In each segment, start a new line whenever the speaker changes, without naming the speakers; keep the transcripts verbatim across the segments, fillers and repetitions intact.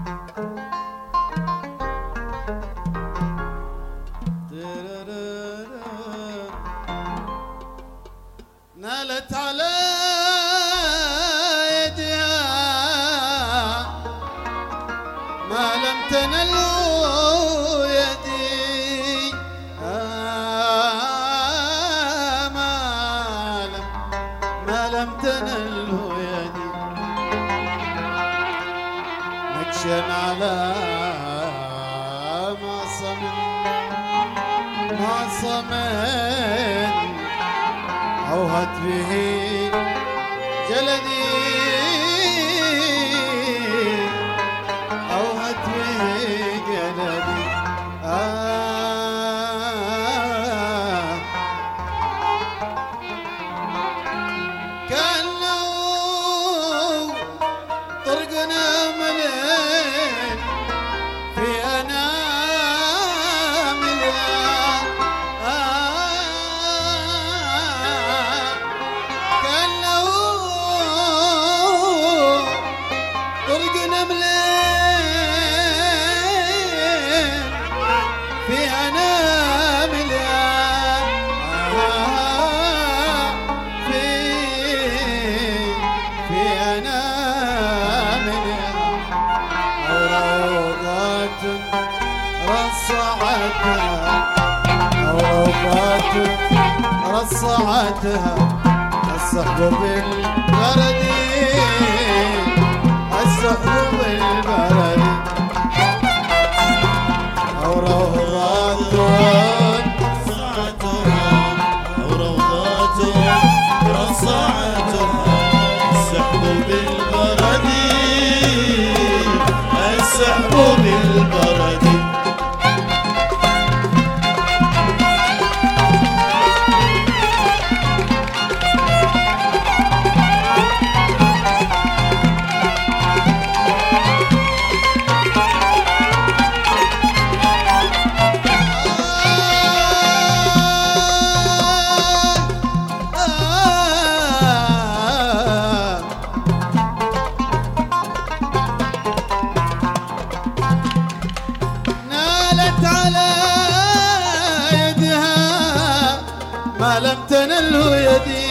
نالت على يدها ما لم تنل يدي، آه ما لم ما لم تنل يدي، نكشا على ما صمن ما صمن أوهت به جلدي، أوهت به جلدي. آه كأنه طرقنا ملين في أناملها، في أناملها، في في أناملها، روضات رصعتها، روضات رصعتها، السحب بالبرد، السحب بالبرد، أو روضات
رصعتها، أو روضات رصعتها، السحب بالبرد، السحب بالبرد.
ما لم تنله يدي،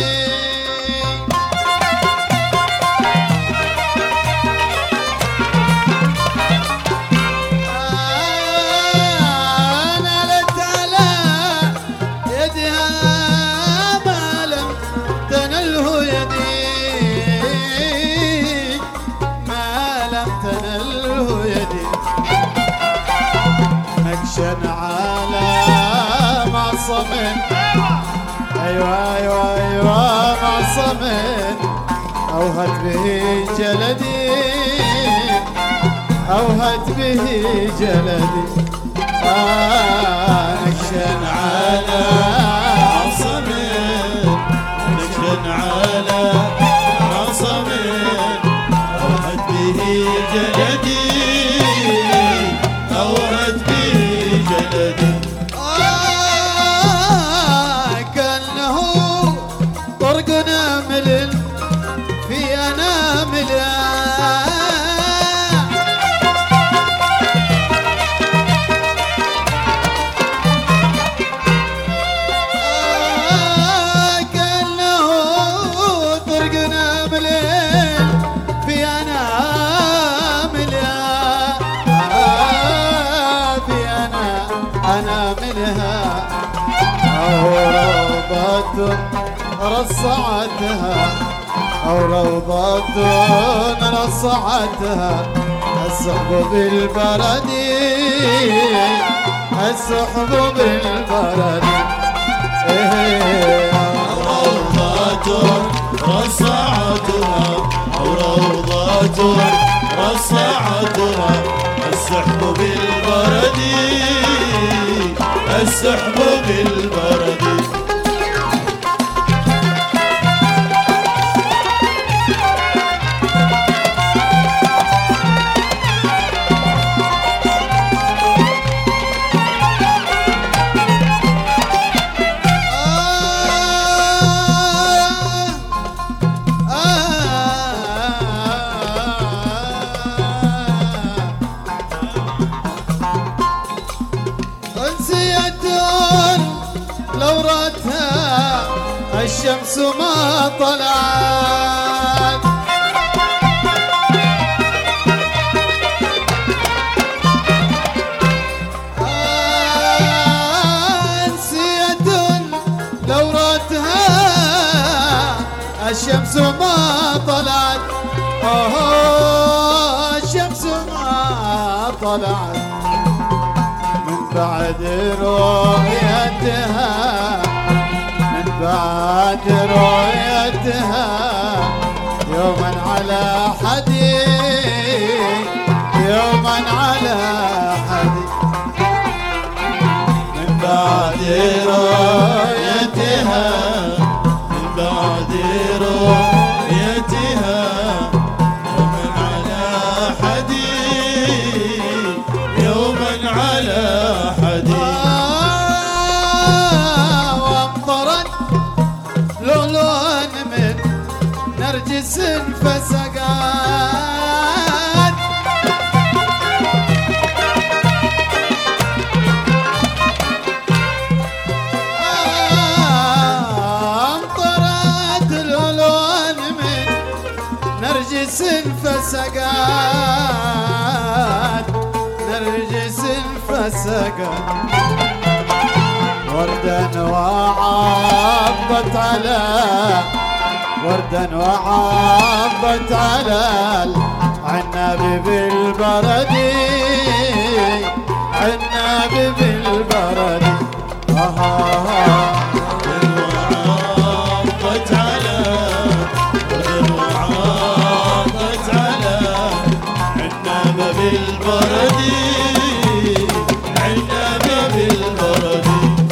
آه نالت على يدها ما لم تنله يدي، ما لم تنله يدي، نكشا على ما صمن، أيوة أيوة أيوة ما صمن، أوهت به جلدي، أوهت به جلدي، آه نكشا على
ما صمن، نكشا على ما صمن، أوهت به جلدي، أوهت به جلدي.
طرقنا ملل في أناملها، آه كأنه طرقنا ملل في أناملها، آه في أنا أناملها، أو روضة رصعتها، أو روضة رصعتها، السحب بالبرد، السحب بالبرد،
روضات رصعتها، أو روضات رصعتها، السحب بالبرد، السحب بالبرد.
آه الشمس ما طلعت أنسية لورتها الشمس ما طلعت أوه الشمس ما طلعت من بعد رؤيتها من بعد رؤيتها يوما على حدي يوما على حدي
من بعد رؤيتها من بعد رؤيتها يوما على حدي يوما على حدي
آه وامطرت لؤلؤا من نرجس فسقات امطرت لؤلؤا من نرجس فسقات نرجس فسقات وردا وعضت على وردا وعضت على العناب بالبرد عناب بالبرد آه
وعضت على وعضت على عناب بالبرد عناب بالبرد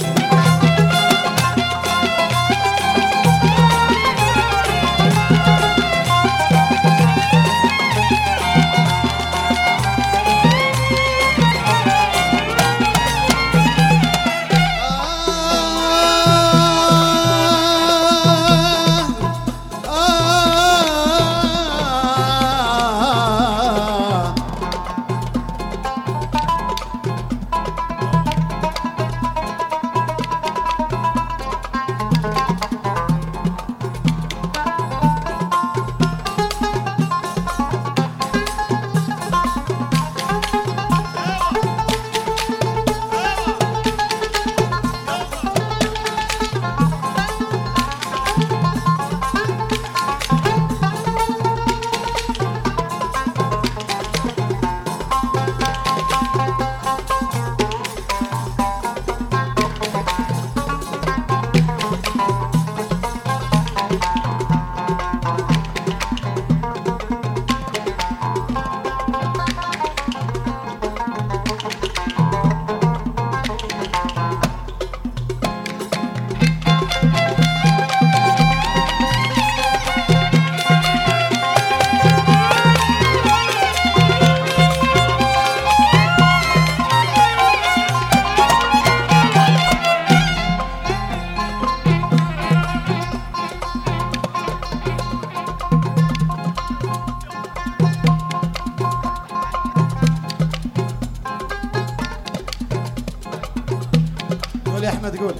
قول يا احمد قول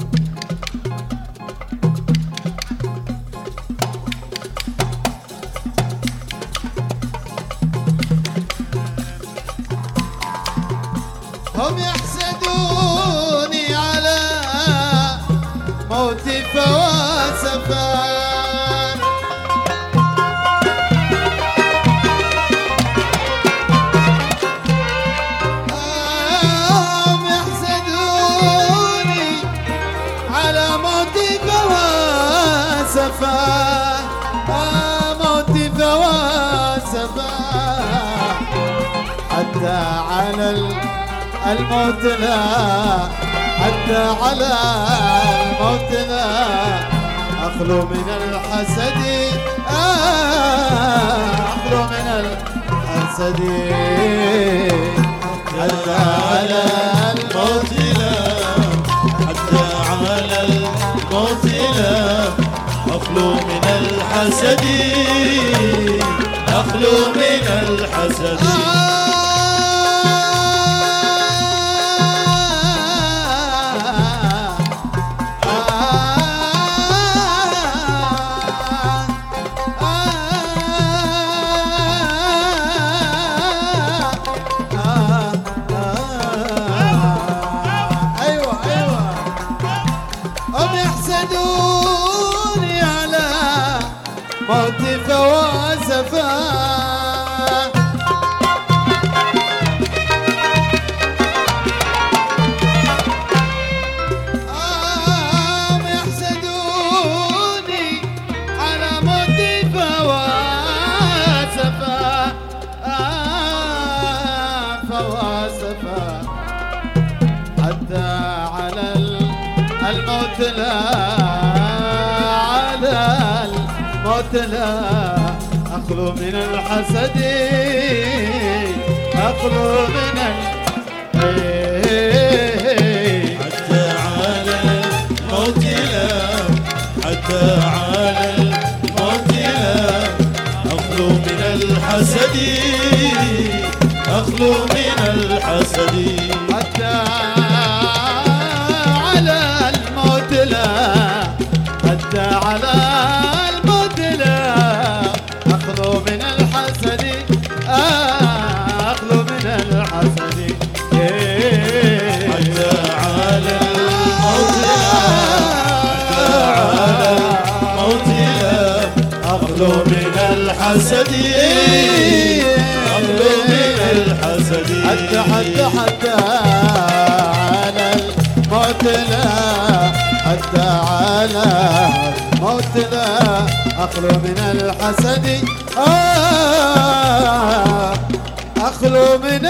هم يحسدوني على موتي فواسفا هم يحسدوني على موتي فواسفا موتي فواسفا حتى على الموت لا حتى على الموت لا أخلو من الحسد أخلو من الحسد
حتى على الموت لا حتى على الموت لا أخلو من الحسد أخلو من الحسد
الموت لا على الموت لا أخلو من الحسد أخلو من ال
حتى على الموت لا حتى على الموت لا أخلو من الحسد أخلو من الحسد
حتى على الموت لا حتى على الموت لا أخلو من الحسد أخلو من الحسد
حتى على الموت لا حتى على الموت لا أخلو من الحسد أخلو من الحسد
حتى حتى حتى على الموت لا حتى على الموت لا أخلو من الحسد آه أخلو من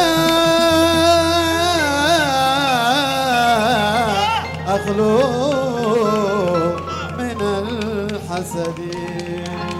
أخلو من الحسد.